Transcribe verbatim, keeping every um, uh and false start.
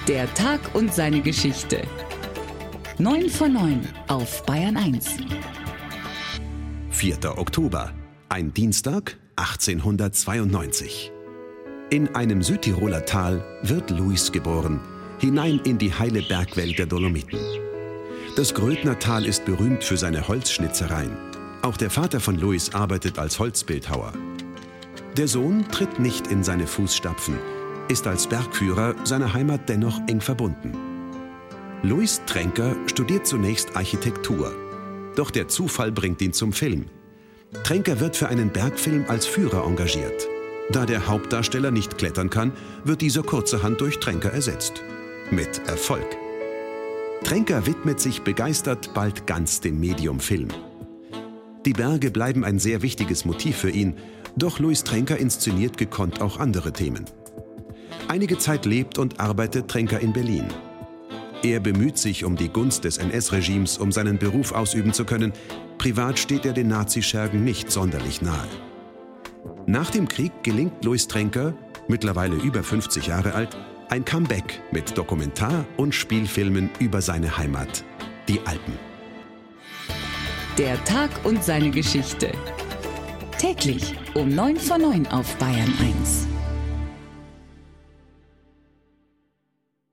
Der Tag und seine Geschichte. neun vor neun auf Bayern eins. vierter Oktober, ein Dienstag, achtzehnhundertzweiundneunzig. In einem Südtiroler Tal wird Louis geboren, hinein in die heile Bergwelt der Dolomiten. Das Grödnertal ist berühmt für seine Holzschnitzereien. Auch der Vater von Louis arbeitet als Holzbildhauer. Der Sohn tritt nicht in seine Fußstapfen, ist als Bergführer seiner Heimat dennoch eng verbunden. Louis Tränker studiert zunächst Architektur. Doch der Zufall bringt ihn zum Film. Tränker wird für einen Bergfilm als Führer engagiert. Da der Hauptdarsteller nicht klettern kann, wird dieser kurzerhand durch Tränker ersetzt. Mit Erfolg. Tränker widmet sich begeistert bald ganz dem Medium Film. Die Berge bleiben ein sehr wichtiges Motiv für ihn, doch Louis Tränker inszeniert gekonnt auch andere Themen. Einige Zeit lebt und arbeitet Tränker in Berlin. Er bemüht sich um die Gunst des N S-Regimes, um seinen Beruf ausüben zu können. Privat steht er den Nazischergen nicht sonderlich nahe. Nach dem Krieg gelingt Louis Tränker, mittlerweile über fünfzig Jahre alt, ein Comeback mit Dokumentar- und Spielfilmen über seine Heimat, die Alpen. Der Tag und seine Geschichte. Täglich um neun vor neun auf Bayern eins.